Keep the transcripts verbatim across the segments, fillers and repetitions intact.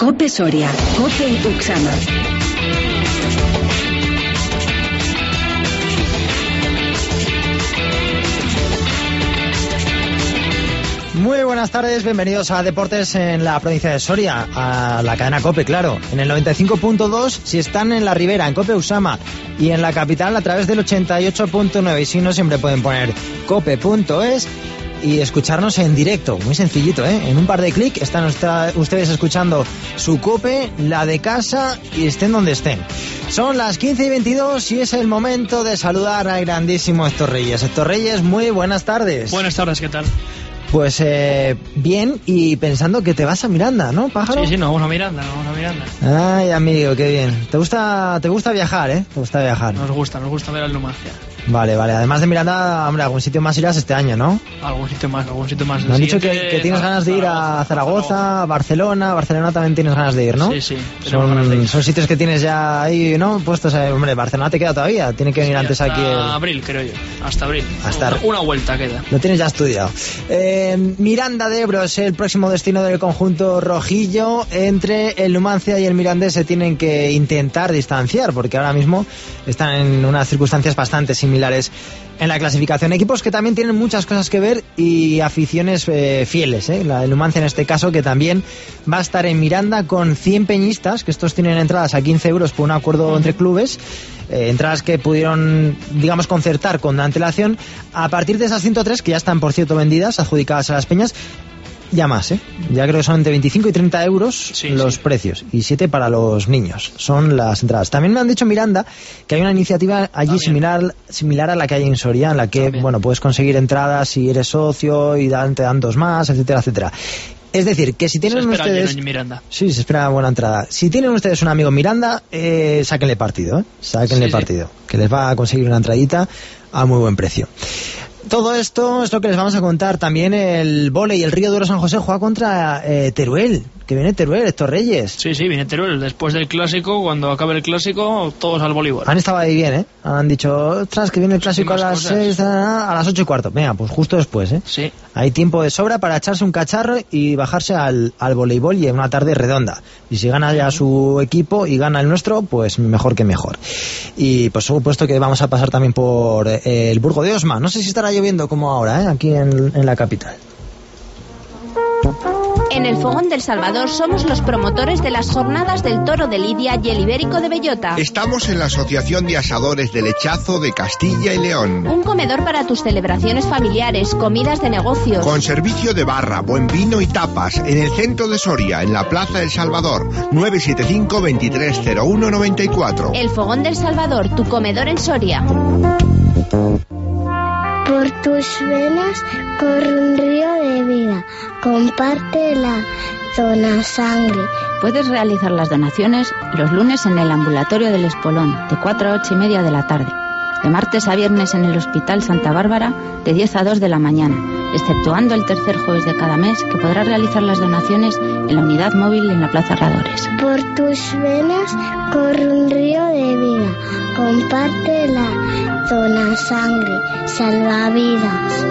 COPE Soria, COPE Uxama. Muy buenas tardes, bienvenidos a Deportes en la provincia de Soria, a la cadena COPE, claro, en el noventa y cinco punto dos si están en la Ribera, en COPE Uxama, y en la capital a través del ochenta y ocho punto nueve, y si no siempre pueden poner cope punto es y escucharnos en directo, muy sencillito, ¿eh? En un par de clics están ustedes escuchando su COPE, la de casa, y estén donde estén. Son las quince y veintidós y es el momento de saludar al grandísimo Héctor Reyes. Héctor Reyes, muy buenas tardes. Buenas tardes, ¿qué tal? Pues eh, bien, y pensando que te vas a Miranda, ¿no, pájaro? Sí, sí, nos vamos a Miranda, nos vamos a Miranda. Ay, amigo, qué bien. ¿Te gusta, te gusta viajar, eh? ¿Te gusta viajar? Nos gusta, nos gusta ver al Numancia. Vale, vale. Además de Miranda, hombre, algún sitio más irás este año, ¿no? Algún sitio más, algún sitio más. Me han dicho que, que tienes ganas de ir a Zaragoza, Barcelona. Barcelona también tienes ganas de ir, ¿no? Sí, sí. Son, son sitios que tienes ya ahí, ¿no? Puestos, eh, hombre, Barcelona te queda todavía. Tiene que venir sí, antes hasta aquí. El... abril, creo yo. Hasta abril. Hasta... Una, una vuelta queda. Lo tienes ya estudiado. Eh, Miranda de Ebro es el próximo destino del conjunto rojillo. Entre el Numancia y el Mirandés se tienen que intentar distanciar, porque ahora mismo están en unas circunstancias bastante similares en la clasificación. Equipos que también tienen muchas cosas que ver y aficiones eh, fieles, ¿eh? La de Numancia en este caso, que también va a estar en Miranda con cien peñistas, que estos tienen entradas a quince euros por un acuerdo entre clubes, eh, entradas que pudieron, digamos, concertar con antelación. A partir de esas ciento tres, que ya están, por cierto, vendidas, adjudicadas a las peñas, ya más, ¿eh? Ya creo que son entre veinticinco y treinta euros sí, los sí. precios, y siete para los niños son las entradas. También me han dicho, Miranda, que hay una iniciativa allí similar, similar a la que hay en Soria, en la que, También. bueno, puedes conseguir entradas si eres socio y dan, te dan dos más, etcétera, etcétera. Es decir, que si tienen se espera ustedes... En Miranda. Sí, se espera buena entrada. Si tienen ustedes un amigo en Miranda, eh, sáquenle partido, ¿eh? Sáquenle sí, partido, sí. que les va a conseguir una entradita a muy buen precio. Todo esto es lo que les vamos a contar. También el vóley, el Río Duero San José juega contra eh, Teruel, que viene Teruel, Héctor Reyes. Sí, sí, viene Teruel. Después del clásico, cuando acabe el clásico, todos al voleibol. Han estado ahí bien, ¿eh? Han dicho, ostras, que viene el clásico a las seis, a las ocho y cuarto. Venga, pues justo después, ¿eh? Sí. Hay tiempo de sobra para echarse un cacharro y bajarse al, al voleibol, y en una tarde redonda. Y si gana ya su equipo y gana el nuestro, pues mejor que mejor. Y por supuesto que vamos a pasar también por eh, el Burgo de Osma. No sé si estará lloviendo como ahora, ¿eh? Aquí en, en la capital. En el Fogón del Salvador somos los promotores de las jornadas del Toro de Lidia y el Ibérico de Bellota. Estamos en la Asociación de Asadores del Lechazo de Castilla y León. Un comedor para tus celebraciones familiares, comidas de negocios. Con servicio de barra, buen vino y tapas, en el centro de Soria, en la Plaza del Salvador, nueve siete cinco, veintitrés cero uno noventa y cuatro. El Fogón del Salvador, tu comedor en Soria. Por tus venas corre un río de vida. Comparte la dona sangre. Puedes realizar las donaciones los lunes en el ambulatorio del Espolón, de cuatro a ocho y media de la tarde. De martes a viernes en el Hospital Santa Bárbara, de diez a dos de la mañana, exceptuando el tercer jueves de cada mes, que podrás realizar las donaciones en la unidad móvil en la Plaza Herradores. Por tus venas corre un río de vida. Comparte la dona sangre. Salva vidas.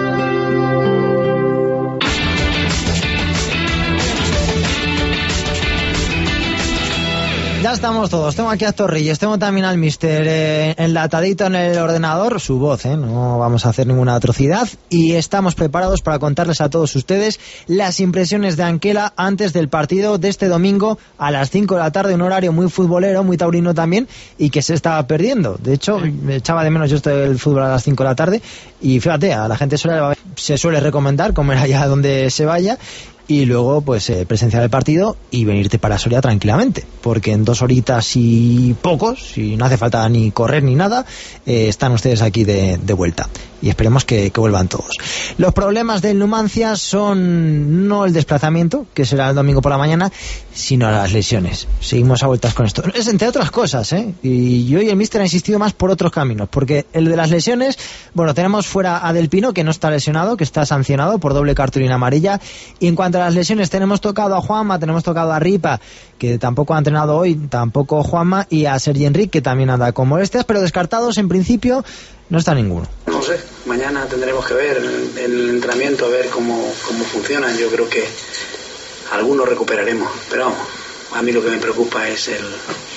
Ya estamos todos. Tengo aquí a Héctor Reyes, tengo también al mister eh, enlatadito en el ordenador, su voz, ¿eh? No vamos a hacer ninguna atrocidad, y estamos preparados para contarles a todos ustedes las impresiones de Anquela antes del partido de este domingo a las cinco de la tarde, un horario muy futbolero, muy taurino también, y que se estaba perdiendo. De hecho, me echaba de menos yo esto del fútbol a las cinco de la tarde, y fíjate, a la gente suele, se suele recomendar comer allá donde se vaya, y luego pues eh, presenciar el partido y venirte para Soria tranquilamente, porque en dos horitas y pocos, y no hace falta ni correr ni nada, eh, están ustedes aquí de, de vuelta, y esperemos que, que vuelvan todos. Los problemas del Numancia son no el desplazamiento, que será el domingo por la mañana, sino las lesiones. Seguimos a vueltas con esto. Es entre otras cosas, ¿eh? Y yo y el míster ha insistido más por otros caminos, porque el de las lesiones, bueno, tenemos fuera a Del Pino, que no está lesionado, que está sancionado por doble cartulina amarilla, y en cuanto a las lesiones tenemos tocado a Juanma, tenemos tocado a Ripa, que tampoco ha entrenado hoy, tampoco Juanma, y a Sergi Enrique, que también anda con molestias, pero descartados en principio no está ninguno. No sé, mañana tendremos que ver el, el entrenamiento, a ver cómo, cómo funcionan. Yo creo que algunos recuperaremos, pero vamos, a mí lo que me preocupa es el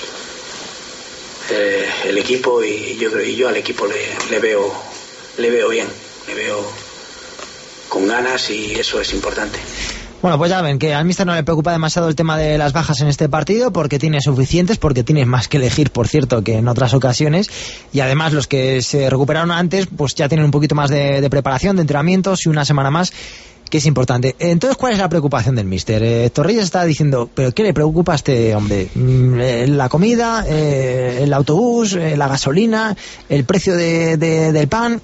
eh, el equipo, y yo creo y yo al equipo le, le veo le veo bien, le veo con ganas, y eso es importante. Bueno, pues ya ven que al míster no le preocupa demasiado el tema de las bajas en este partido, porque tiene suficientes, porque tiene más que elegir, por cierto, que en otras ocasiones, y además los que se recuperaron antes pues ya tienen un poquito más de, de preparación, de entrenamientos y una semana más, que es importante. Entonces, ¿cuál es la preocupación del míster? Eh, Torrillas está diciendo, ¿pero qué le preocupa a este hombre? ¿La comida? Eh, ¿el autobús? Eh, ¿la gasolina? ¿El precio de, de, del pan?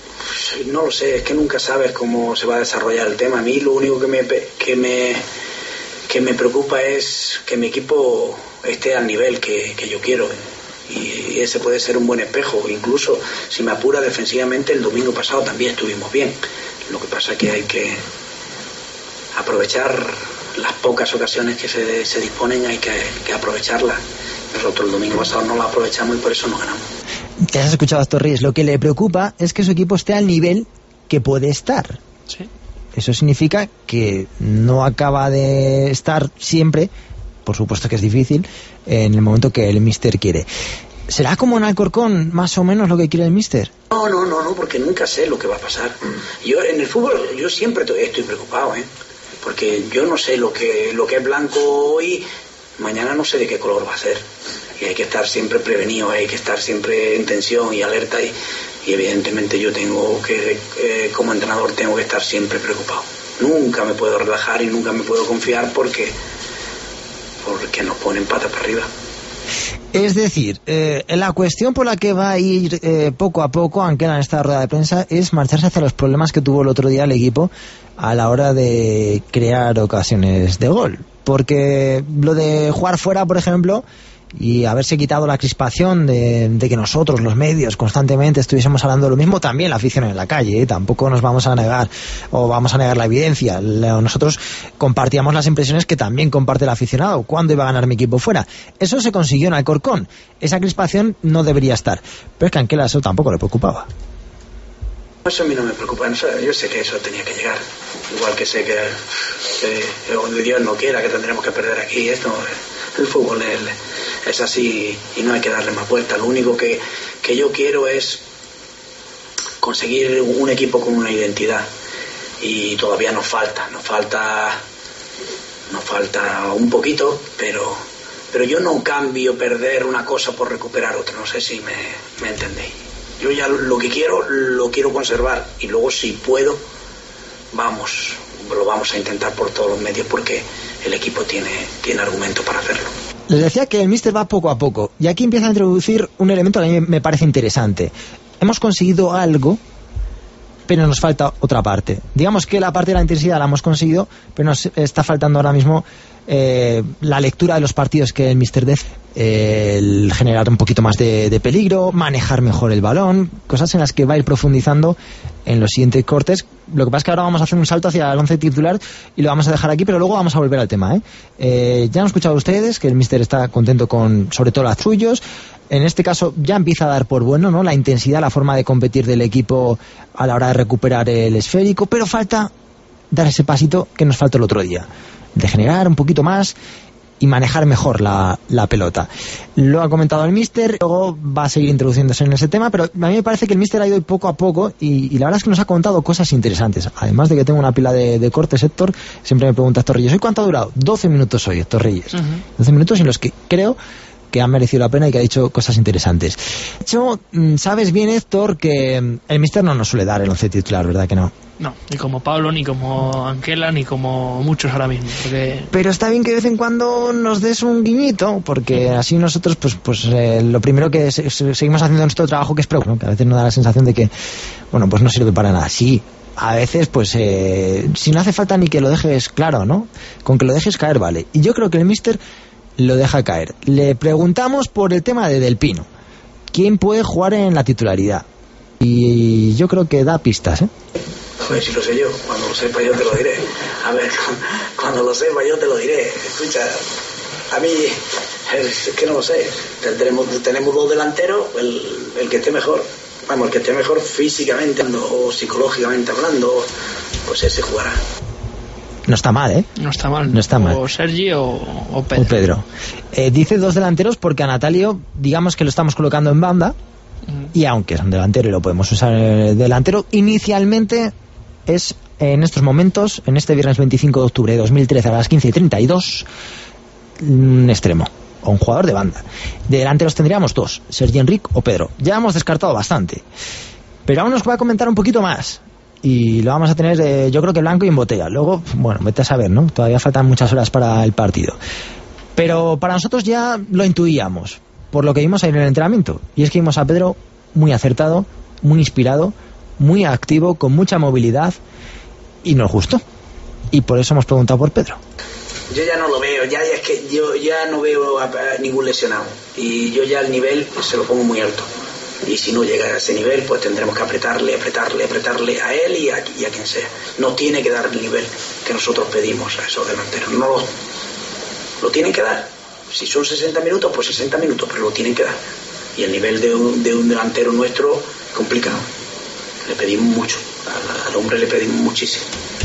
No lo sé, es que nunca sabes cómo se va a desarrollar el tema. A mí lo único que me que me que me preocupa es que mi equipo esté al nivel que, que yo quiero, y ese puede ser un buen espejo. Incluso si me apura defensivamente, el domingo pasado también estuvimos bien. Lo que pasa es que hay que aprovechar las pocas ocasiones que se, se disponen, hay que, que aprovecharlas. Nosotros el domingo pasado no las aprovechamos y por eso nos ganamos. Ya has escuchado a Torres, lo que le preocupa es que su equipo esté al nivel que puede estar. Sí. Eso significa que no acaba de estar siempre, por supuesto que es difícil, en el momento que el míster quiere. ¿Será como en Alcorcón más o menos lo que quiere el míster? No, no, no, no, porque nunca sé lo que va a pasar. Yo en el fútbol yo siempre estoy preocupado, ¿eh? Porque yo no sé lo que lo que es blanco hoy, mañana no sé de qué color va a ser. Y hay que estar siempre prevenido, hay que estar siempre en tensión y alerta, y, y evidentemente yo tengo que, eh, como entrenador, tengo que estar siempre preocupado. Nunca me puedo relajar y nunca me puedo confiar porque, porque nos ponen patas para arriba. Es decir, eh, la cuestión por la que va a ir eh, poco a poco Anquela en esta rueda de prensa es marcharse hacia los problemas que tuvo el otro día el equipo a la hora de crear ocasiones de gol. Porque lo de jugar fuera, por ejemplo, y haberse quitado la crispación de, de que nosotros, los medios, constantemente estuviésemos hablando de lo mismo, también la afición en la calle, ¿eh? Tampoco nos vamos a negar o vamos a negar la evidencia. Nosotros compartíamos las impresiones que también comparte el aficionado. ¿Cuándo iba a ganar mi equipo fuera? Eso se consiguió en Alcorcón. Esa crispación no debería estar. Pero es que a Anquela eso tampoco le preocupaba. Eso a mí no me preocupa. Yo sé que eso tenía que llegar. Igual que sé que, que Dios no quiera que tendremos que perder aquí. Esto, el fútbol es, es así y no hay que darle más vuelta. Lo único que, que yo quiero es conseguir un equipo con una identidad, y todavía nos falta, nos falta, nos falta un poquito, pero, pero yo no cambio perder una cosa por recuperar otra. No sé si me, me entendéis. Yo ya lo que quiero lo quiero conservar, y luego si puedo vamos lo vamos a intentar por todos los medios, porque el equipo tiene, tiene argumento para hacerlo. Les decía que el míster va poco a poco, y aquí empieza a introducir un elemento que a mí me parece interesante. Hemos conseguido algo, pero nos falta otra parte. Digamos que la parte de la intensidad la hemos conseguido, pero nos está faltando ahora mismo eh, la lectura de los partidos que el míster dé, eh, el generar un poquito más de, de peligro, manejar mejor el balón, cosas en las que va a ir profundizando en los siguientes cortes. Lo que pasa es que ahora vamos a hacer un salto hacia el once titular y lo vamos a dejar aquí, pero luego vamos a volver al tema, ¿eh? Eh, ya han escuchado ustedes que el míster está contento con, sobre todo, los suyos. En este caso ya empieza a dar por bueno, ¿no?, la intensidad, la forma de competir del equipo a la hora de recuperar el esférico, pero falta dar ese pasito que nos faltó el otro día, de generar un poquito más y manejar mejor la, la pelota. Lo ha comentado el míster, luego va a seguir introduciéndose en ese tema, pero a mí me parece que el míster ha ido poco a poco y, y la verdad es que nos ha contado cosas interesantes. Además de que tengo una pila de, de cortes, Héctor, siempre me pregunta Héctor Reyes, ¿hoy cuánto ha durado? doce minutos hoy, Héctor Reyes. Uh-huh. doce minutos en los que creo que han merecido la pena y que ha dicho cosas interesantes. De hecho, sabes bien, Héctor, que el míster no nos suele dar el once titular, ¿verdad que no? No, ni como Pablo, ni como Anquela, ni como muchos ahora mismo. Porque... Pero está bien que de vez en cuando nos des un guiñito, porque así nosotros, pues, pues eh, lo primero que se, se, seguimos haciendo nuestro trabajo, que es pro, ¿no? Que a veces nos da la sensación de que, bueno, pues no sirve para nada. Sí, a veces, pues, eh, si no hace falta ni que lo dejes claro, ¿no? Con que lo dejes caer, vale. Y yo creo que el míster lo deja caer. Le preguntamos por el tema de Del Pino. ¿Quién puede jugar en la titularidad? Y yo creo que da pistas, ¿eh? Joder, si lo sé yo, cuando lo sepa yo te lo diré. A ver, cuando lo sepa yo te lo diré. Escucha, a mí es que no lo sé. Tendremos, tenemos dos delanteros, el, el que esté mejor, vamos, el que esté mejor físicamente o psicológicamente hablando, pues ese jugará. No está mal, ¿eh? No está mal. No está mal. O Sergi o, o Pedro. O Pedro. Eh, dice dos delanteros porque a Natalio, digamos que lo estamos colocando en banda, mm. y aunque es un delantero y lo podemos usar en delantero, inicialmente es en estos momentos, en este viernes veinticinco de octubre de dos mil trece a las quince y treinta y dos, un extremo o un jugador de banda. De delanteros tendríamos dos, Sergi Enric o Pedro. Ya hemos descartado bastante, pero aún nos va a comentar un poquito más. Y lo vamos a tener, eh, yo creo que blanco y en botella. Luego, bueno, vete a saber, ¿no? Todavía faltan muchas horas para el partido. Pero para nosotros ya lo intuíamos, por lo que vimos ahí en el entrenamiento. Y es que vimos a Pedro muy acertado, muy inspirado, muy activo, con mucha movilidad, y nos gustó. Y por eso hemos preguntado por Pedro. Yo ya no lo veo, ya, ya es que yo ya no veo a, a ningún lesionado. Y yo ya el nivel pues, se lo pongo muy alto. Y si no llega a ese nivel, pues tendremos que apretarle, apretarle, apretarle a él y a, y a quien sea. No tiene que dar el nivel que nosotros pedimos a esos delanteros. No lo, lo tienen que dar. Si son sesenta minutos, pues sesenta minutos, pero lo tienen que dar. Y el nivel de un, de un delantero nuestro es complicado. Le pedimos mucho. Al, al hombre le pedimos muchísimo.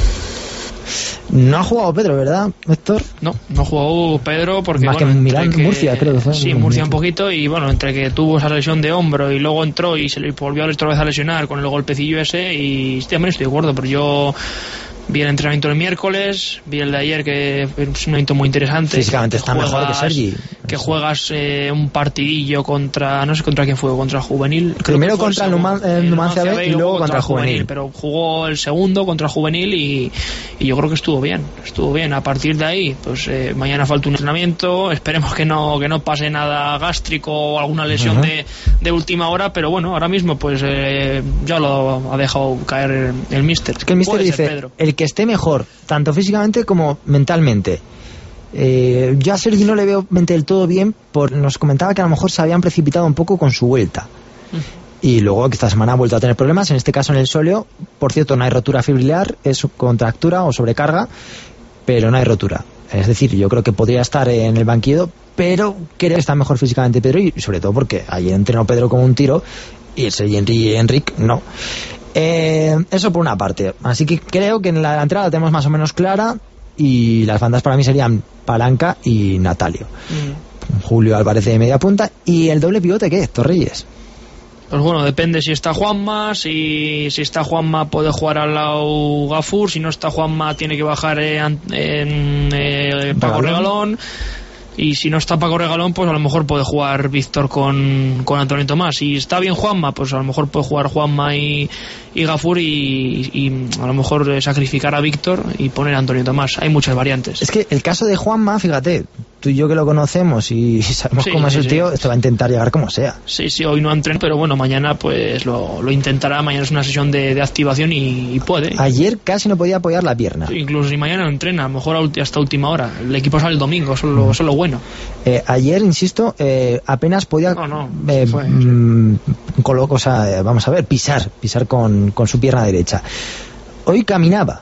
No ha jugado Pedro, ¿verdad, Héctor? No, no ha jugado Pedro porque... Más bueno, que Milán, que, Murcia, creo que fue. Sí, Murcia un poquito, y bueno, entre que tuvo esa lesión de hombro y luego entró y se le volvió otra vez a lesionar con el golpecillo ese, y también estoy de acuerdo, pero yo... Vi el entrenamiento el miércoles, vi el de ayer, que es un entrenamiento muy interesante. Físicamente está juegas, mejor que Sergi. Que juegas eh, un partidillo contra, no sé contra quién fue, contra el Juvenil. Primero contra el, Numan, el Numancia B, B y luego contra el Juvenil. Juvenil. Pero jugó el segundo contra el Juvenil y, y yo creo que estuvo bien, estuvo bien. A partir de ahí, pues eh, mañana falta un entrenamiento, esperemos que no que no pase nada gástrico o alguna lesión uh-huh. de, de última hora, pero bueno, ahora mismo pues eh, ya lo ha dejado caer el, el míster. Es que el míster dice, Pedro. El que esté mejor, tanto físicamente como mentalmente. Eh, yo a Sergi no le veo del todo bien, por, nos comentaba que a lo mejor se habían precipitado un poco con su vuelta. Mm. Y luego que esta semana ha vuelto a tener problemas, en este caso en el sóleo. Por cierto, no hay rotura fibrilar, es contractura o sobrecarga, pero no hay rotura. Es decir, yo creo que podría estar en el banquillo, pero creo que está mejor físicamente Pedro, y sobre todo porque ayer entrenó Pedro como un tiro y el Sergi y Enric no. Eh, eso por una parte. Así que creo que en la delantera la tenemos más o menos clara, y las bandas para mí serían Palanca y Natalio. Mm. Julio Álvarez de media punta. ¿Y el doble pivote qué? Torreyes. Pues bueno, depende si está Juanma. Si, si está Juanma puede jugar al lado Gafur. Si no está Juanma tiene que bajar en, en eh, Paco Regalón. Y si no está Paco Regalón, pues a lo mejor puede jugar Víctor con, con Antonio Tomás. Si está bien Juanma, pues a lo mejor puede jugar Juanma y, y Gafur, y, y a lo mejor sacrificar a Víctor y poner a Antonio Tomás. Hay muchas variantes. Es que el caso de Juanma, fíjate, tú y yo que lo conocemos y sabemos sí, cómo sí, es el tío, sí. Esto va a intentar llegar como sea. Sí, sí, hoy no entrena, pero bueno, mañana pues lo, lo intentará. Mañana es una sesión de, de activación y, y puede. Ayer casi no podía apoyar la pierna. Sí, incluso si mañana no entrena, a lo mejor hasta última hora. El equipo sale el domingo, eso es lo, eso es lo bueno. Eh, ayer, insisto, eh, apenas podía no, no, eh, fue, mm, colo, o sea, vamos a ver, pisar, pisar con, con su pierna derecha. Hoy caminaba.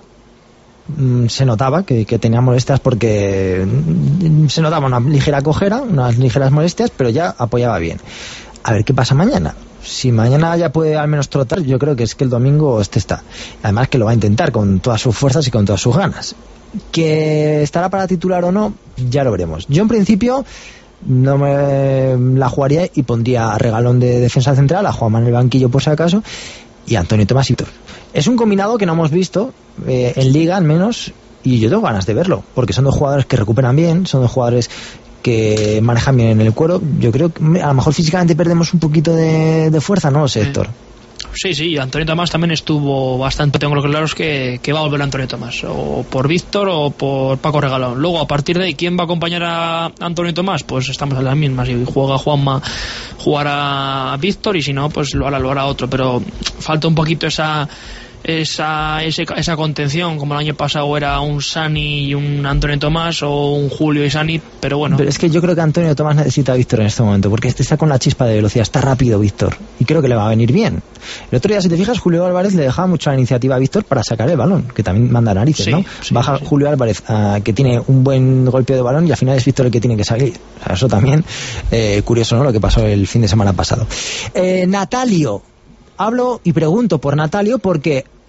Se notaba que, que tenía molestias, porque se notaba una ligera cojera, unas ligeras molestias, pero ya apoyaba bien. A ver qué pasa mañana. Si mañana ya puede al menos trotar, yo creo que es que el domingo este está. Además que lo va a intentar con todas sus fuerzas y con todas sus ganas. Que estará para titular o no, ya lo veremos. Yo en principio no me la jugaría y pondría a Regalón de defensa central, a Juanma en el banquillo por si acaso, y a Antonio Tomás y Víctor. Es un combinado que no hemos visto eh, en Liga al menos, y yo tengo ganas de verlo, porque son dos jugadores que recuperan bien, son dos jugadores que manejan bien en el cuero. Yo creo que a lo mejor físicamente perdemos un poquito de, de fuerza, no lo sé, Héctor. Sí, sí, Antonio Tomás también estuvo bastante, tengo lo claro es que, que va a volver Antonio Tomás, o por Víctor o por Paco Regalón. Luego, a partir de ahí, ¿quién va a acompañar a Antonio Tomás? Pues estamos en las mismas. Si juega Juanma, jugará a Víctor, y si no, pues lo hará, lo hará otro. Pero falta un poquito esa esa ese, esa contención, como el año pasado era un Sani y un Antonio Tomás, o un Julio y Sani, pero bueno. Pero es que yo creo que Antonio Tomás necesita a Víctor en este momento, porque este está con la chispa de velocidad, está rápido Víctor, y creo que le va a venir bien. El otro día, si te fijas, Julio Álvarez le dejaba mucho la iniciativa a Víctor para sacar el balón, que también manda narices, sí, ¿no? Sí, Baja sí. Julio Álvarez, uh, que tiene un buen golpe de balón, y al final es Víctor el que tiene que salir. O sea, eso también, eh, curioso, ¿no?, lo que pasó el fin de semana pasado. Eh, Natalio. Hablo y pregunto por Natalio porque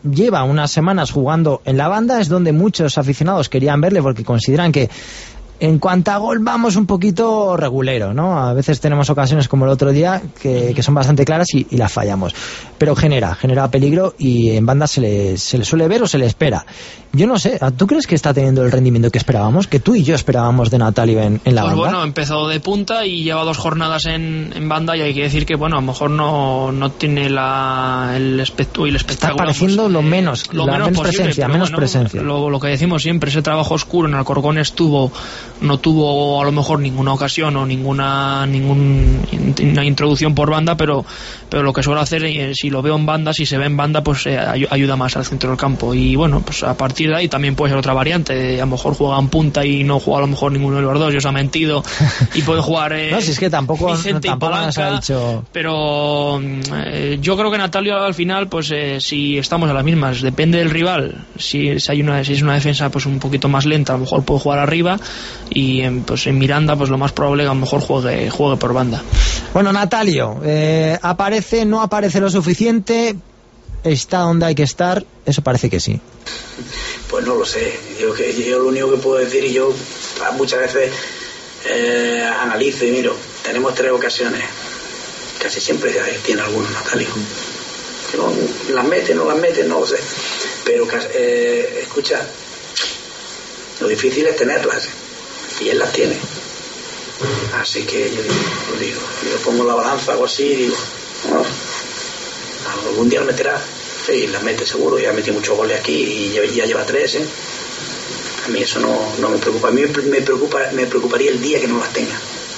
lleva unas semanas jugando en la banda, es donde muchos aficionados querían verle porque consideran que en cuanto a gol vamos un poquito regulero, ¿no? A veces tenemos ocasiones como el otro día que, que son bastante claras y, y las fallamos. Pero genera, genera peligro y en banda se le, se le suele ver o se le espera. Yo no sé, ¿tú crees que está teniendo el rendimiento que esperábamos? Que tú y yo esperábamos de Natalio en, en la pues banda. Bueno, empezó de punta y lleva dos jornadas en, en banda y hay que decir que, bueno, a lo mejor no, no tiene la, el, espectú, el espectáculo. Está pareciendo pues, lo menos, lo la menos, menos posible, presencia, menos bueno, presencia. Lo, lo que decimos siempre, ese trabajo oscuro en Alcorcón estuvo, no tuvo a lo mejor ninguna ocasión o ninguna ninguna introducción por banda, pero, pero lo que suele hacer, eh, si lo veo en banda, si se ve en banda, pues eh, ayuda más al centro del campo. Y bueno, pues a partir de ahí también puede ser otra variante, a lo mejor juega en punta y no juega a lo mejor ninguno de los dos y os ha mentido y puede jugar eh, no, si es que tampoco, Vicente no, tampoco y Polanca, nos ha dicho... pero eh, yo creo que Natalio al final pues eh, si estamos a las mismas, depende del rival, si, si hay una si es una defensa pues un poquito más lenta, a lo mejor puede jugar arriba y eh, pues en Miranda pues lo más probable es que a lo mejor juegue, juegue por banda. Bueno, Natalio, eh, aparece, no aparece lo suficiente, está donde hay que estar, eso parece que sí. Pues no lo sé, yo, yo lo único que puedo decir, y yo muchas veces eh, analizo y miro, tenemos tres ocasiones, casi siempre tiene alguno Natalio, que no las mete, no las mete, no lo sé, pero eh, escucha, lo difícil es tenerlas y él las tiene, así que yo digo, digo yo pongo la balanza o así y digo, no, algún día lo meterá. Sí, las mete seguro, ya metí muchos goles aquí y ya, ya lleva tres, ¿eh? A mí eso no, no me preocupa. A mí me preocupa, me preocuparía el día que no las tenga.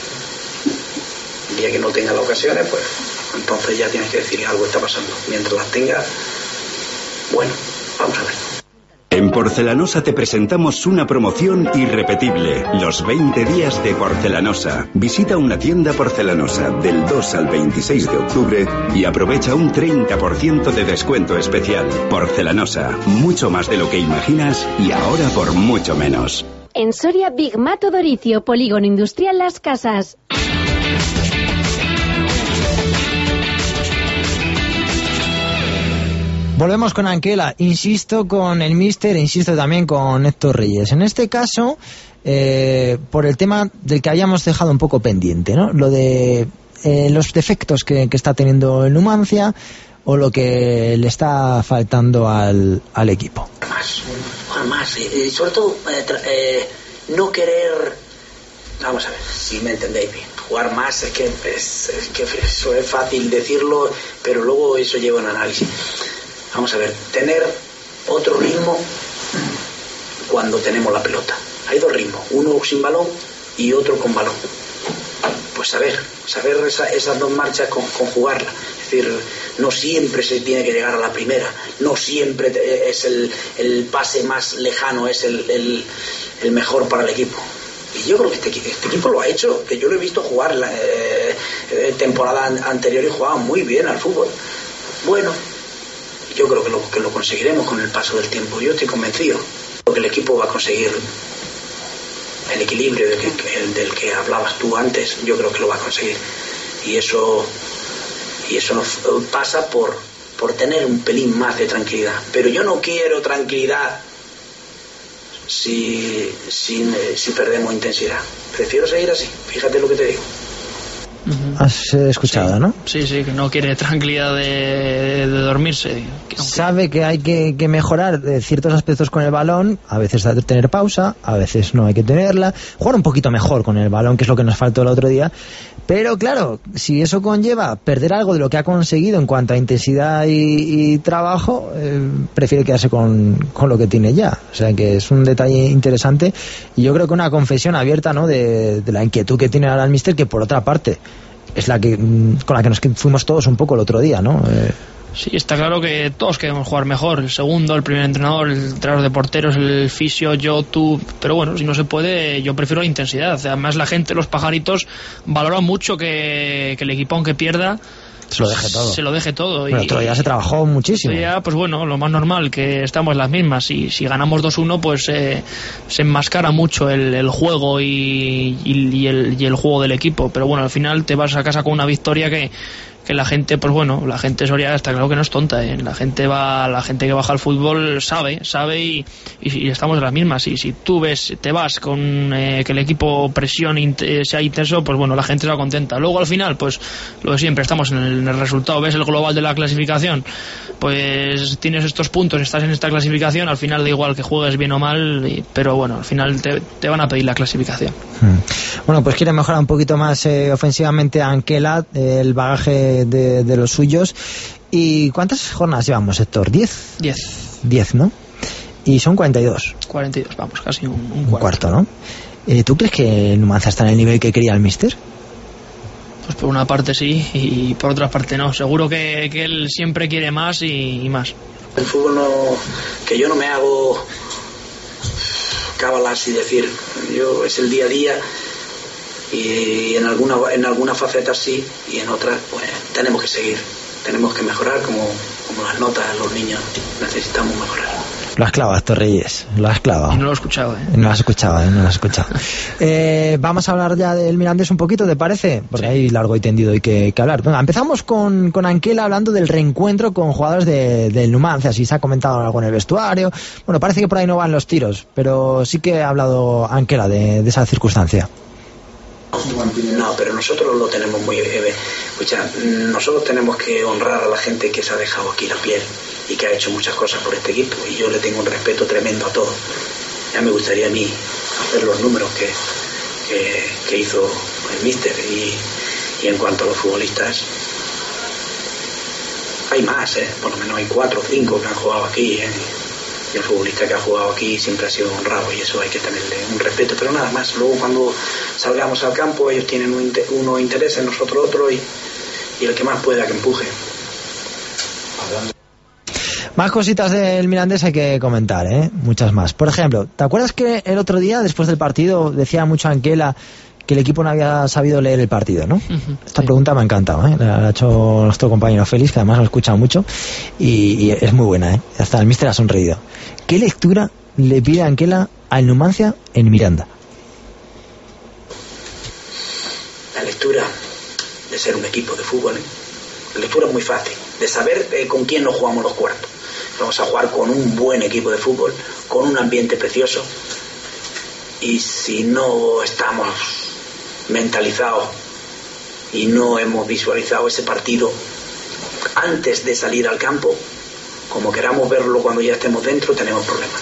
El día que no tenga las ocasiones, pues entonces ya tienes que decir algo está pasando. Mientras las tenga, bueno, vamos a ver. En Porcelanosa te presentamos una promoción irrepetible, los veinte días de Porcelanosa. Visita una tienda Porcelanosa del dos al veintiséis de octubre y aprovecha un treinta por ciento de descuento especial. Porcelanosa, mucho más de lo que imaginas y ahora por mucho menos. En Soria, Big Mato Doricio, Polígono Industrial Las Casas. Volvemos con Anquela, insisto con el míster, insisto también con Héctor Reyes. En este caso, eh, por el tema del que habíamos dejado un poco pendiente, ¿no? Lo de eh, los defectos que, que está teniendo el Numancia o lo que le está faltando al, al equipo. Más, más, y sobre todo eh, eh, no querer, vamos a ver, si me entendéis bien, jugar más, es que, es, es que eso es fácil decirlo, pero luego eso lleva un análisis. Vamos a ver, tener otro ritmo cuando tenemos la pelota. Hay dos ritmos, uno sin balón y otro con balón. Pues saber, saber esa, esas dos marchas con, conjugarlas. Es decir, no siempre se tiene que llegar a la primera, no siempre es el, el pase más lejano, es el, el, el mejor para el equipo. Y yo creo que este, este equipo lo ha hecho, que yo lo he visto jugar la eh, temporada anterior y jugaba muy bien al fútbol. Bueno, yo creo que lo, que lo conseguiremos con el paso del tiempo. Yo estoy convencido de que el equipo va a conseguir el equilibrio del que, del que hablabas tú antes. Yo creo que lo va a conseguir. Y eso, y eso pasa por, por tener un pelín más de tranquilidad. Pero yo no quiero tranquilidad si, si, si perdemos intensidad. Prefiero seguir así. Fíjate lo que te digo. Has eh, escuchado, sí, ¿no? Sí, sí, que no quiere tranquilidad de, de dormirse. Aunque... Sabe que hay que, que mejorar ciertos aspectos con el balón, a veces hay que tener pausa, a veces no hay que tenerla, jugar un poquito mejor con el balón, que es lo que nos faltó el otro día. Pero claro, si eso conlleva perder algo de lo que ha conseguido en cuanto a intensidad y, y trabajo, eh, prefiere quedarse con, con lo que tiene ya. O sea que es un detalle interesante y yo creo que una confesión abierta, ¿no? de, de la inquietud que tiene ahora el míster, que por otra parte es la que con la que nos fuimos todos un poco el otro día, ¿no? Eh, Sí, está claro que todos queremos jugar mejor. El segundo, el primer entrenador, el entrenador de porteros, el fisio, yo, tú. Pero bueno, si no se puede, yo prefiero la intensidad. Además, la gente, los pajaritos, valoran mucho que, que el equipo, aunque pierda, se lo deje todo. Se lo deje todo. Bueno, y, otro día se trabajó muchísimo. Ya, pues bueno, lo más normal, que estamos en las mismas. Y si ganamos dos uno, pues eh, se enmascara mucho el, el juego y, y, y, el, y el juego del equipo. Pero bueno, al final te vas a casa con una victoria que que la gente, pues bueno, la gente de Soria está claro que no es tonta, ¿eh? La gente va, la gente que baja al fútbol sabe, sabe y, y, y estamos en las mismas. Y si tú ves, te vas con eh, que el equipo presione, int- sea intenso, pues bueno, la gente se va contenta. Luego al final, pues lo de siempre, estamos en el, en el resultado, ves el global de la clasificación, pues tienes estos puntos, estás en esta clasificación, al final da igual que juegues bien o mal, y, pero bueno, al final te, te van a pedir la clasificación. Hmm. Bueno, pues quiere mejorar un poquito más eh, ofensivamente a Anquela, eh, el bagaje de, de los suyos. ¿Y cuántas jornadas llevamos, Héctor? ¿diez? diez. diez, ¿no? Y son cuarenta y dos. cuarenta y dos, vamos, casi un, un Un cuarto. cuarto, ¿no? Eh, ¿Tú crees que el Numancia está en el nivel que quería el míster? Pues por una parte sí y por otra parte no. Seguro que, que él siempre quiere más y, y más. El fútbol no, que yo no me hago cábalas y decir, yo es el día a día y en alguna en alguna faceta sí y en otras pues tenemos que seguir, tenemos que mejorar como, como las notas, los niños necesitamos mejorar. Lo has clavado, Héctor Reyes, lo has clavado. Y no lo he escuchado, ¿eh? No lo has escuchado, ¿eh? No lo has escuchado. eh, vamos a hablar ya del Mirandés un poquito, ¿te parece? Porque hay largo y tendido hay que, que hablar. Venga, empezamos con, con Anquela hablando del reencuentro con jugadores de, del Numancia. Si se ha comentado algo en el vestuario. Bueno, parece que por ahí no van los tiros, pero sí que ha hablado Anquela de, de esa circunstancia. No, pero nosotros lo tenemos muy... Eh, escucha, nosotros tenemos que honrar a la gente que se ha dejado aquí la piel y que ha hecho muchas cosas por este equipo, y yo le tengo un respeto tremendo a todos. Ya me gustaría a mí hacer los números que, que, que hizo el míster, y, y en cuanto a los futbolistas, hay más, ¿eh? Por lo menos hay cuatro o cinco que han jugado aquí, ¿eh? Y el futbolista que ha jugado aquí siempre ha sido honrado, y eso hay que tenerle un respeto, pero nada más. Luego cuando salgamos al campo ellos tienen un inter- unos intereses, nosotros otro, y, y el que más pueda que empuje. Más cositas del Mirandés hay que comentar, ¿eh? Muchas más. Por ejemplo, ¿te acuerdas que el otro día, después del partido, decía mucho Anquela que el equipo no había sabido leer el partido, ¿no? Uh-huh, Esta sí. pregunta me ha encantado, ¿eh? La ha hecho nuestro compañero Félix, que además lo escucha mucho, y, y es muy buena, ¿eh? Hasta el míster ha sonreído. ¿Qué lectura le pide Anquela al Numancia en Miranda? La lectura de ser un equipo de fútbol, ¿eh? La lectura es muy fácil, de saber eh, con quién nos jugamos los cuartos. Vamos a jugar con un buen equipo de fútbol, con un ambiente precioso, y si no estamos mentalizados y no hemos visualizado ese partido antes de salir al campo, como queramos verlo cuando ya estemos dentro, tenemos problemas.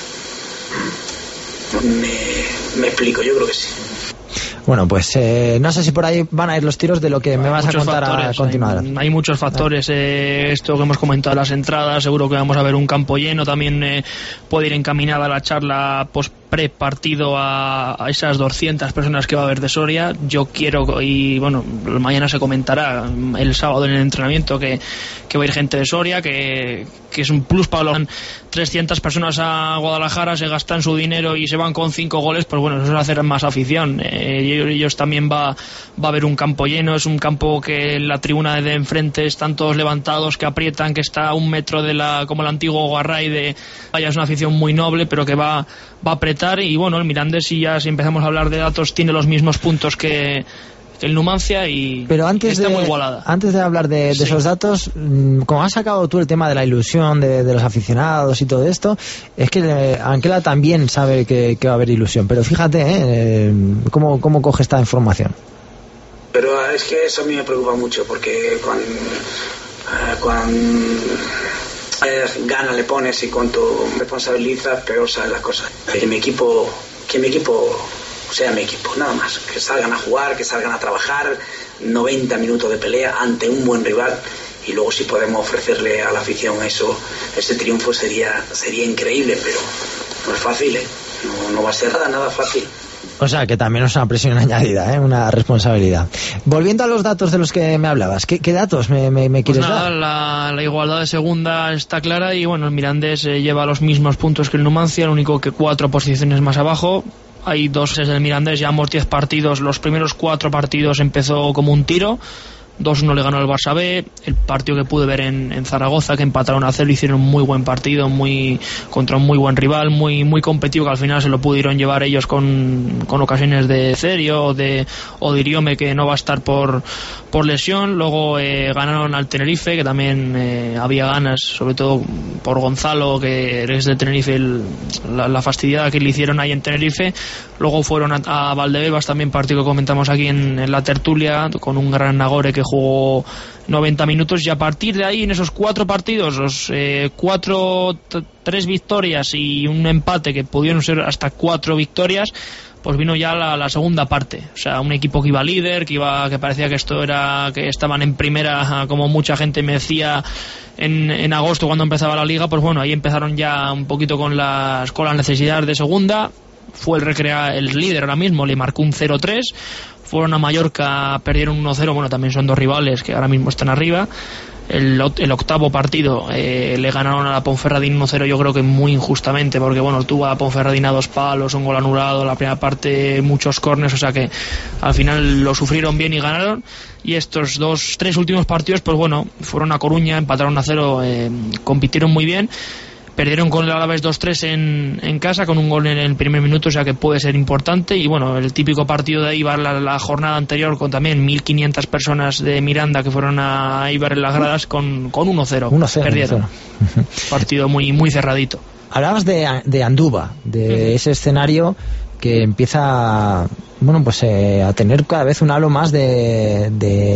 Me, me explico, yo creo que sí. Bueno, pues eh, no sé si por ahí van a ir los tiros de lo que me vas a contar factores, a continuar. Hay, hay muchos factores. Eh, esto que hemos comentado, las entradas, seguro que vamos a ver un campo lleno. También eh, puede ir encaminada la charla post pre-partido a, a esas doscientas personas que va a haber de Soria. Yo quiero, y bueno, mañana se comentará el sábado en el entrenamiento que, que va a ir gente de Soria, que, que es un plus para los trescientas personas a Guadalajara, se gastan su dinero y se van con cinco goles, pues bueno, eso es hacer más afición. Eh, ellos también va, va a haber un campo lleno, es un campo que la tribuna de enfrente están todos levantados, que aprietan, que está a un metro de la, como el antiguo Guarray, de vaya, es una afición muy noble, pero que va, va a apretar. Y bueno, el Mirandés, si ya si empezamos a hablar de datos, tiene los mismos puntos que el Numancia, y pero antes está de, muy igualada. Antes de hablar de, de sí. esos datos, como has sacado tú el tema de la ilusión de, de los aficionados y todo esto, es que eh, Anquela también sabe que, que va a haber ilusión, pero fíjate, eh, cómo, cómo coge esta información. Pero es que eso a mí me preocupa mucho, porque cuando, eh, cuando eh, gana le pones y cuanto responsabilizas, peor salen las cosas. Que mi equipo, que mi equipo sea mi equipo, nada más. Que salgan a jugar, que salgan a trabajar, noventa minutos de pelea ante un buen rival, y luego si podemos ofrecerle a la afición eso, ese triunfo sería sería increíble, pero no es fácil, ¿eh? No, no va a ser nada, nada fácil. O sea, que también es una presión añadida, ¿eh? Una responsabilidad. Volviendo a los datos de los que me hablabas, ¿qué, qué datos me, me, me quieres pues nada, dar? La, la igualdad de segunda está clara, y bueno, el Mirandés eh, lleva los mismos puntos que el Numancia, lo único que cuatro posiciones más abajo. Hay dos del Mirandés, llevamos diez partidos, los primeros cuatro partidos empezó como un tiro, dos uno le ganó el Barça B. El partido que pude ver en, en Zaragoza, que empataron a cero, hicieron un muy buen partido, muy contra un muy buen rival, muy muy competitivo, que al final se lo pudieron llevar ellos con, con ocasiones de Cerio o de, o de Iriome, que no va a estar por, por lesión. Luego eh, ganaron al Tenerife, que también eh, había ganas, sobre todo por Gonzalo, que es de Tenerife, el, la, la fastidiada que le hicieron ahí en Tenerife. Luego fueron a, a Valdebebas, también partido que comentamos aquí en, en la tertulia, con un gran Nagore que jugó noventa minutos, y a partir de ahí, en esos cuatro partidos, los eh, cuatro, t- tres victorias y un empate, que pudieron ser hasta cuatro victorias, pues vino ya la, la segunda parte. O sea, un equipo que iba líder, que iba, que parecía que esto era, que estaban en primera, como mucha gente me decía en, en agosto cuando empezaba la liga. Pues bueno, ahí empezaron ya un poquito con las, con las necesidades de segunda. Fue el Recrea el líder ahora mismo, le marcó un cero tres. Fueron a Mallorca, perdieron uno cero. Bueno, también son dos rivales que ahora mismo están arriba. El, el octavo partido eh, le ganaron a la Ponferradina uno cero, yo creo que muy injustamente, porque bueno, tuvo a la Ponferradina dos palos, un gol anulado, la primera parte muchos córners, o sea que al final lo sufrieron bien y ganaron. Y estos dos, tres últimos partidos, pues bueno, fueron a Coruña, empataron a cero, eh, compitieron muy bien. Perdieron con el Alavés dos tres en, en casa, con un gol en el primer minuto, o sea que puede ser importante. Y bueno, el típico partido de Eibar, la, la jornada anterior, con también mil quinientas personas de Miranda que fueron a Eibar en las gradas, con, con uno cero. uno cero Perdieron. uno cero. Partido muy, muy cerradito. Hablabas de, de Andúba, de uh-huh. ese escenario que empieza, bueno, pues eh, a tener cada vez un halo más de,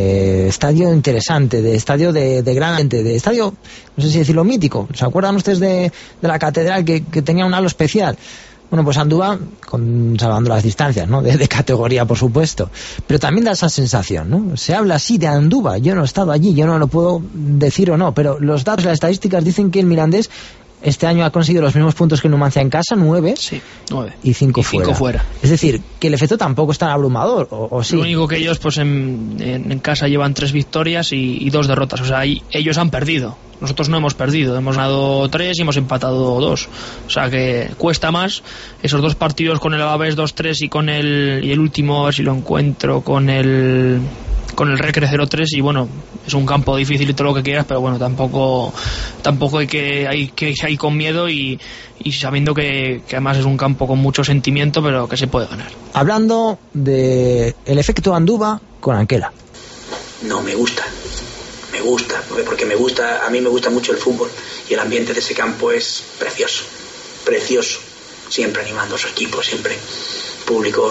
de estadio interesante, de estadio de, de gran gente, de estadio, no sé si decirlo, mítico. ¿Se acuerdan ustedes de, de la catedral que, que tenía un halo especial? Bueno, pues Andúba, con, salvando las distancias, ¿no? De, de categoría, por supuesto. Pero también da esa sensación, ¿no? Se habla así de Andúba. Yo no he estado allí, yo no lo puedo decir o no, pero los datos, las estadísticas dicen que el Mirandés este año ha conseguido los mismos puntos que el Numancia en casa, nueve, sí, nueve. y cinco, y cinco fuera. fuera. Es decir, que el efecto tampoco es tan abrumador, o, o sí. Lo único que ellos, pues en, en, en casa llevan tres victorias y, y dos derrotas. O sea, ahí, ellos han perdido. Nosotros no hemos perdido. Hemos ganado tres y hemos empatado dos. O sea que cuesta más. Esos dos partidos con el Alavés dos tres y con el y el último, a ver si lo encuentro, con el con el Recre cero tres, y bueno, es un campo difícil y todo lo que quieras, pero bueno, tampoco tampoco hay que hay que ir con miedo y, y sabiendo que, que además es un campo con mucho sentimiento, pero que se puede ganar. Hablando de el efecto Andúba con Anquela. No me gusta. Me gusta, porque me gusta, a mí me gusta mucho el fútbol y el ambiente de ese campo es precioso, precioso, siempre animando a su equipo, siempre público,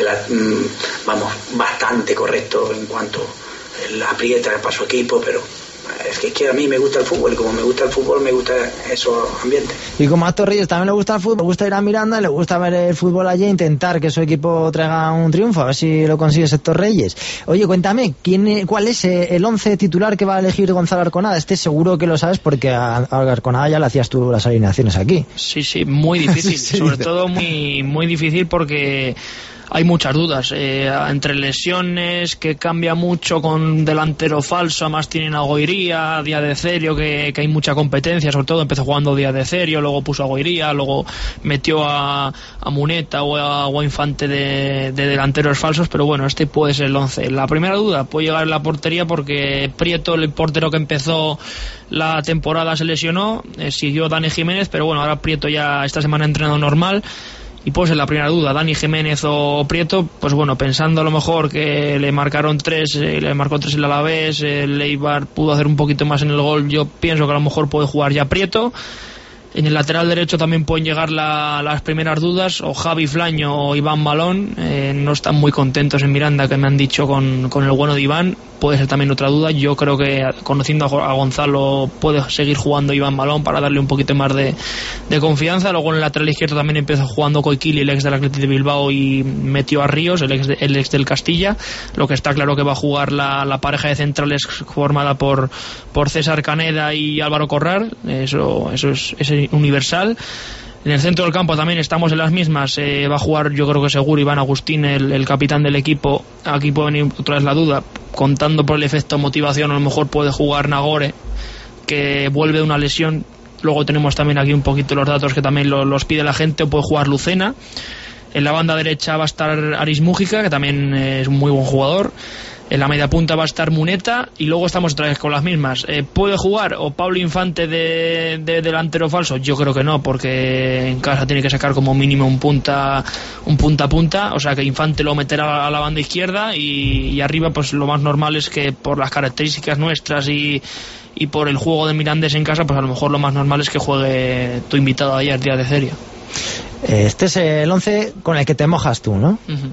vamos, bastante correcto en cuanto la aprieta para su equipo, pero es que, es que a mí me gusta el fútbol y como me gusta el fútbol me gusta esos ambientes. Y como a Torrillos también le gusta el fútbol, le gusta ir a Miranda, le gusta ver el fútbol allí e intentar que su equipo traiga un triunfo, a ver si lo consigue Héctor Reyes. Oye, cuéntame, ¿quién, ¿cuál es el once titular que va a elegir Gonzalo Arconada? Este seguro que lo sabes porque a, a Arconada ya le hacías tú las alineaciones aquí. Sí, sí, muy difícil, sí, sobre todo muy, muy difícil porque hay muchas dudas, eh, entre lesiones, que cambia mucho con delantero falso, además tienen a Goiría, Díaz de Cerio, que, que hay mucha competencia, sobre todo empezó jugando Díaz de Cerio, luego puso a Goiría, luego metió a, a Muneta o a, o a Infante de, de delanteros falsos, pero bueno, este puede ser el once. La primera duda puede llegar en la portería porque Prieto, el portero que empezó la temporada, se lesionó, eh, siguió Dani Jiménez, pero bueno, ahora Prieto ya esta semana ha entrenado normal. Y pues en la primera duda, Dani Jiménez o Prieto, pues bueno, pensando a lo mejor que le marcaron tres, eh, le marcó tres el Alavés, el Eibar pudo hacer un poquito más en el gol, yo pienso que a lo mejor puede jugar ya Prieto. En el lateral derecho también pueden llegar la, las primeras dudas, o Javi Flaño o Iván Malón, eh, no están muy contentos en Miranda, que me han dicho con, con el bueno de Iván, puede ser también otra duda. Yo creo que conociendo a, a Gonzalo puede seguir jugando Iván Malón para darle un poquito más de, de confianza. Luego en el lateral izquierdo también empezó jugando Coikili, el ex del Athletic de Bilbao, y metió a Ríos, el ex, de, el ex del Castilla. Lo que está claro que va a jugar la, la pareja de centrales formada por, por César Caneda y Álvaro Corral, eso, eso es, es universal. En el centro del campo también estamos en las mismas, eh, va a jugar yo creo que seguro Iván Agustín, el, el capitán del equipo. Aquí puede venir otra vez la duda, contando por el efecto motivación, a lo mejor puede jugar Nagore, que vuelve de una lesión. Luego tenemos también aquí un poquito los datos que también lo, los pide la gente, o puede jugar Lucena. En la banda derecha va a estar Aris Mújica, que también es un muy buen jugador. En la media punta va a estar Muneta y luego estamos otra vez con las mismas. Eh, ¿Puede jugar o Pablo Infante de, de delantero falso? Yo creo que no, porque en casa tiene que sacar como mínimo un punta un punta a punta, o sea que Infante lo meterá a la banda izquierda y, y arriba pues lo más normal es que por las características nuestras y, y por el juego de Mirandés en casa, pues a lo mejor lo más normal es que juegue tu invitado ayer, Díaz de Ceria. Este es el once con el que te mojas tú, ¿no? Uh-huh.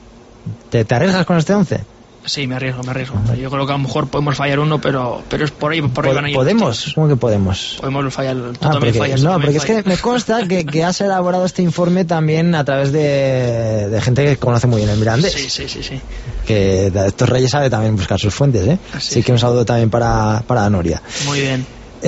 ¿Te, te arriesgas con este once? Sí, me arriesgo, me arriesgo. Yo creo que a lo mejor podemos fallar uno, pero pero es por ahí, por ahí van a ir. ¿Podemos? ¿Cómo que podemos? Podemos fallar. Tú ah, también porque, fallas. no, porque fallas. es que me consta que, que has elaborado este informe también a través de, de gente que conoce muy bien el Mirandés. Sí, sí, sí, sí. Que de estos Reyes sabe también buscar sus fuentes, ¿eh? Así sí, que un saludo también para, para Noria. Muy bien.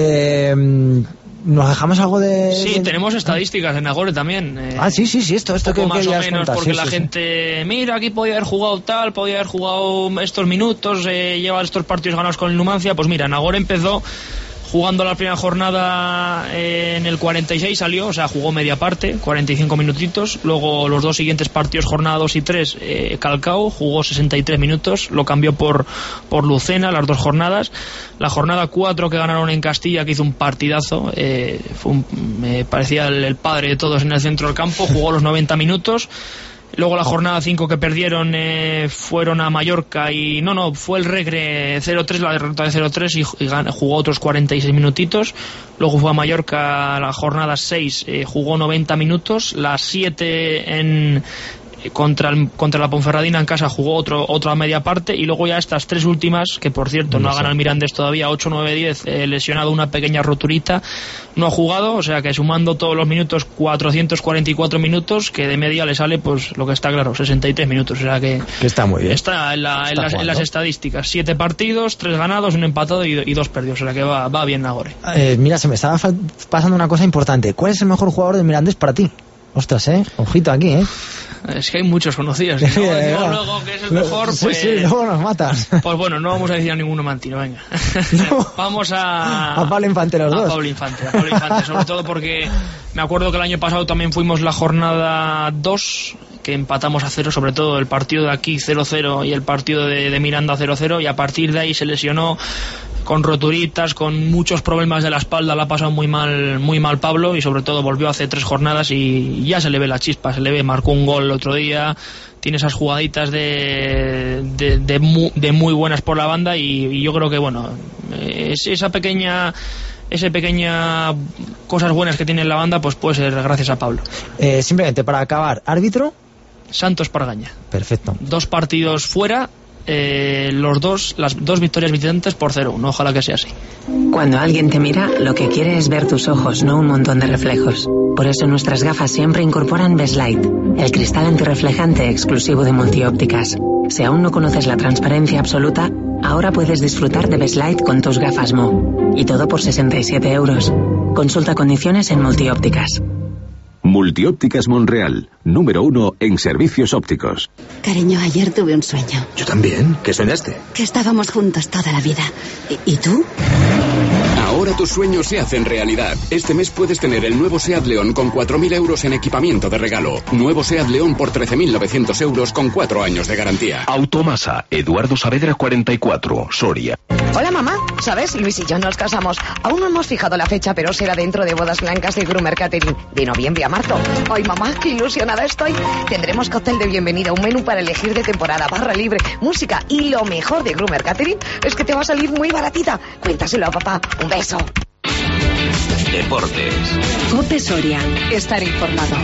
Eh... ¿Nos dejamos algo de...? Sí, de... tenemos estadísticas en Nagore también. Eh, ah, sí, sí, sí, esto, esto que más o menos contar. porque sí, la sí, gente, sí. Mira, aquí podía haber jugado tal, podía haber jugado estos minutos, eh, lleva estos partidos ganados con el Numancia. Pues mira, Nagore empezó jugando la primera jornada eh, en el cuarenta y seis, salió, o sea, jugó media parte, cuarenta y cinco minutitos. Luego los dos siguientes partidos, jornada dos y tres, eh, Calcao jugó sesenta y tres minutos, lo cambió por, por Lucena las dos jornadas. La jornada cuatro que ganaron en Castilla, que hizo un partidazo, eh, fue un, me parecía el, el padre de todos en el centro del campo, jugó los noventa minutos. Luego la jornada cinco que perdieron eh, fueron a Mallorca y no, no, fue el Regre cero tres, la derrota de cero tres y, y gan, jugó otros cuarenta y seis minutitos. Luego fue a Mallorca la jornada seis, eh, jugó noventa minutos. La siete en... Contra, el, contra la Ponferradina en casa jugó otro otra media parte y luego ya estas tres últimas, que por cierto no, no ha ganado el Mirandés todavía, ocho, nueve, diez, eh, lesionado una pequeña roturita, no ha jugado, o sea que sumando todos los minutos, cuatrocientos cuarenta y cuatro minutos, que de media le sale pues lo que está claro, sesenta y tres minutos, o sea que, que está muy bien, está en, la, está en, las, en las estadísticas, siete partidos, tres ganados, un empatado y, y dos perdidos, o sea que va, va bien Nagore. Eh, mira, se me estaba pasando una cosa importante. ¿Cuál es el mejor jugador del Mirandés para ti? Ostras, eh, ojito aquí, eh. Es que hay muchos conocidos. Si no decimos luego que es el mejor, pues. Sí, sí, luego nos matas. Pues bueno, no vamos a decir a ninguno mantino, venga. No. Vamos a. A Pablo Infante los a dos. Pablo Infante, a Pablo Infante, sobre todo porque me acuerdo que el año pasado también fuimos la jornada dos, que empatamos a cero, sobre todo el partido de aquí cero cero y el partido de, de Miranda cero cero, y a partir de ahí se lesionó con roturitas, con muchos problemas de la espalda, la ha pasado muy mal, muy mal Pablo, y sobre todo volvió hace tres jornadas y ya se le ve la chispa, se le ve, marcó un gol el otro día, tiene esas jugaditas de de, de, muy, de muy buenas por la banda y, y yo creo que bueno, es, esa pequeña esa pequeña cosas buenas que tiene en la banda pues puede ser gracias a Pablo. Eh, simplemente para acabar, árbitro Santos Pargaña. Perfecto. Dos partidos fuera. Eh, los dos, las dos victorias visitantes por cero uno, ojalá que sea así. Cuando alguien te mira, lo que quiere es ver tus ojos, no un montón de reflejos. Por eso nuestras gafas siempre incorporan Bestlight, el cristal antirreflejante exclusivo de Multiópticas. Si aún no conoces la transparencia absoluta, ahora puedes disfrutar de Bestlight con tus gafas Mo. Y todo por sesenta y siete euros. Consulta condiciones en Multiópticas. Multiópticas Monreal, número uno en servicios ópticos. Cariño, ayer tuve un sueño. Yo también. ¿Qué soñaste? Que estábamos juntos toda la vida. ¿Y, y tú? Ahora tus sueños se hacen realidad. Este mes puedes tener el nuevo SEAT León con cuatro mil euros en equipamiento de regalo. Nuevo SEAT León por trece mil novecientos euros con cuatro años de garantía. Automasa, Eduardo Saavedra cuarenta y cuatro, Soria. Hola mamá, ¿sabes? Luis y yo nos casamos. Aún no hemos fijado la fecha, pero será dentro de Bodas Blancas de Groomer Catering, de noviembre a marzo. Ay mamá, qué ilusionada estoy. Tendremos cóctel de bienvenida, un menú para elegir de temporada, barra libre, música y lo mejor de Groomer Catering es que te va a salir muy baratita. Cuéntaselo a papá. Un beso. Deportes. COPE Soria. Estar informado.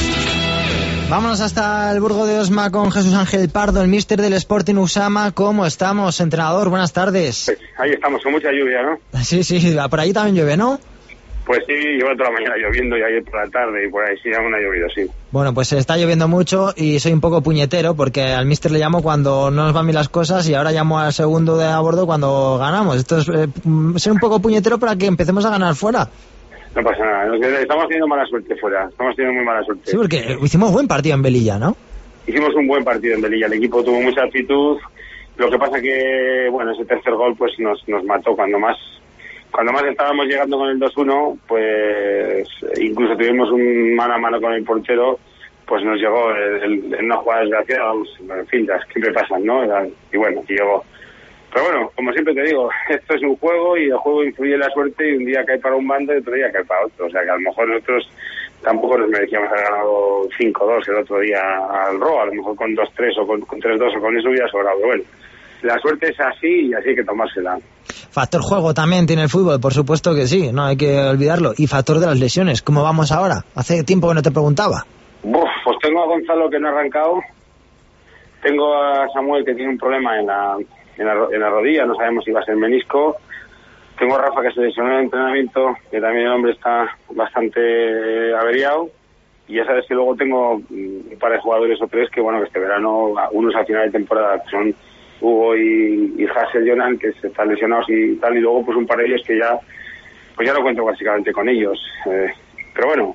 Vámonos hasta el Burgo de Osma con Jesús Ángel Pardo, el míster del Sporting Usama. ¿Cómo estamos, entrenador? Buenas tardes. Pues ahí estamos, con mucha lluvia, ¿no? Sí, sí, por ahí también llueve, ¿no? Pues sí, lleva toda la mañana lloviendo y ayer por la tarde y por ahí sí, aún ha llovido, sí. Bueno, pues está lloviendo mucho y soy un poco puñetero porque al míster le llamo cuando no nos van bien las cosas y ahora llamo al segundo de a bordo cuando ganamos. Esto es eh, ser un poco puñetero para que empecemos a ganar fuera. No pasa nada, estamos teniendo mala suerte fuera, estamos teniendo muy mala suerte. Sí, porque hicimos buen partido en Velilla, ¿no? Hicimos un buen partido en Velilla, el equipo tuvo mucha actitud, lo que pasa que, bueno, ese tercer gol pues nos, nos mató cuando más... Cuando más estábamos llegando con el dos uno, pues incluso tuvimos un mano a mano con el portero pues nos llegó el, el, en una jugada desgraciada, vamos, en fin, las que siempre pasan, ¿no? Y bueno, y llegó. Pero bueno, como siempre te digo, esto es un juego y el juego influye en la suerte, y un día cae para un bando y otro día cae para otro. O sea que a lo mejor nosotros tampoco nos merecíamos haber ganado cinco dos el otro día al Roa, a lo mejor con dos tres o con, con tres dos o con eso hubiera sobrado. Bueno, la suerte es así y así hay que tomársela. Factor juego también tiene el fútbol, por supuesto que sí, no hay que olvidarlo. Y factor de las lesiones, ¿cómo vamos ahora? Hace tiempo que no te preguntaba. Uf, pues tengo a Gonzalo que no ha arrancado, tengo a Samuel que tiene un problema en la, en la, en la rodilla, no sabemos si va a ser menisco. Tengo a Rafa que se lesionó en el entrenamiento, que también el hombre está bastante averiado. Y ya sabes que luego tengo un par de jugadores o tres que, bueno, que este verano, unos a final de temporada, que son Hugo y, y Hassel Jonan, que se están lesionados y tal. Y luego pues un par de ellos que ya, pues ya no cuento básicamente con ellos. Eh, pero bueno.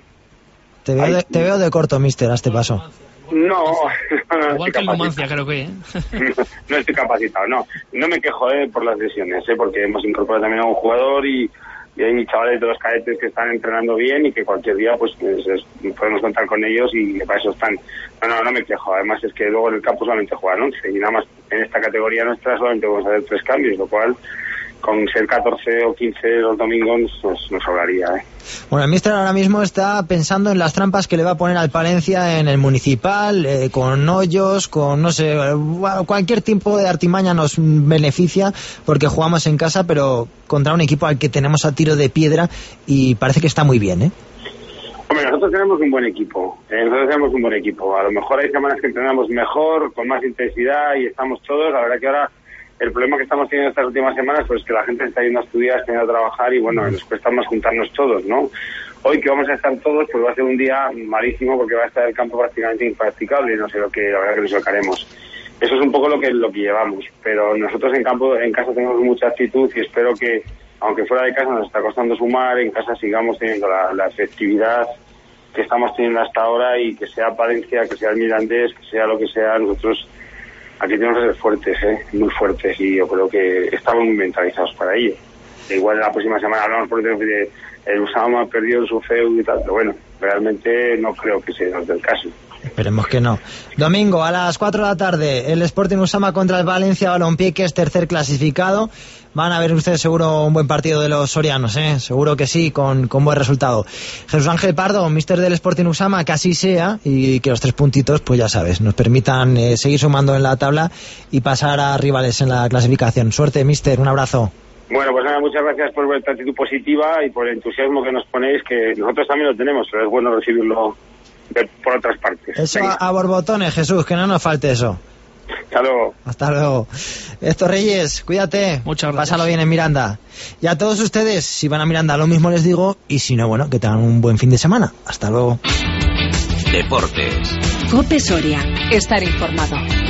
Te veo, de, te veo de corto, mister, a este paso. No, no igual que el Numancia, creo que, ¿eh? no, no estoy capacitado, no. No me quejo eh, por las lesiones, eh, porque hemos incorporado también a un jugador y, y hay chavales de los cadetes que están entrenando bien y que cualquier día pues, pues es, podemos contar con ellos y para eso están. No, no, no me quejo. Además es que luego en el campo solamente juegan once y nada más en esta categoría nuestra solamente vamos a hacer tres cambios, lo cual con ser catorce o quince los domingos nos, nos sobraría, ¿eh? Bueno, el míster ahora mismo está pensando en las trampas que le va a poner al Palencia en el Municipal, eh, con hoyos, con, no sé, cualquier tipo de artimaña nos beneficia porque jugamos en casa, pero contra un equipo al que tenemos a tiro de piedra y parece que está muy bien, ¿eh? Hombre, nosotros tenemos un buen equipo, eh, nosotros tenemos un buen equipo. A lo mejor hay semanas que entrenamos mejor, con más intensidad y estamos todos, la verdad que ahora el problema que estamos teniendo estas últimas semanas pues es que la gente está yendo a estudiar, está yendo a trabajar y bueno, nos cuesta más juntarnos todos, ¿no? Hoy que vamos a estar todos, pues va a ser un día malísimo porque va a estar el campo prácticamente impracticable y no sé lo que, la verdad que nos sacaremos. Eso es un poco lo que lo que llevamos, pero nosotros en campo, en casa tenemos mucha actitud y espero que, aunque fuera de casa nos está costando sumar, en casa sigamos teniendo la, la efectividad que estamos teniendo hasta ahora y que sea Palencia, que sea el Mirandés, que sea lo que sea, nosotros aquí tenemos que ser fuertes, ¿eh? Muy fuertes, y yo creo que estamos muy mentalizados para ello. E igual la próxima semana hablamos por ejemplo de el Usama perdió su feudo y tal, pero bueno, realmente no creo que sea del caso. Esperemos que no. Domingo a las cuatro de la tarde, el Sporting Usama contra el Valencia Balompié, que es tercer clasificado. Van a ver ustedes seguro un buen partido de los sorianos, ¿eh? Seguro que sí, con, con buen resultado. Jesús Ángel Pardo, míster del Sporting Usama, que así sea, y que los tres puntitos, pues ya sabes, nos permitan eh, seguir sumando en la tabla y pasar a rivales en la clasificación. Suerte, míster, un abrazo. Bueno, pues nada, muchas gracias por vuestra actitud positiva y por el entusiasmo que nos ponéis, que nosotros también lo tenemos, pero es bueno recibirlo de, por otras partes. Eso a, a borbotones, Jesús, que no nos falte eso. Hasta luego. Hasta luego. Héctor Reyes, cuídate. Muchas gracias. Pásalo bien en Miranda. Y a todos ustedes, si van a Miranda, lo mismo les digo, y si no, bueno, que tengan un buen fin de semana. Hasta luego. Deportes. COPE Soria. Estar informado.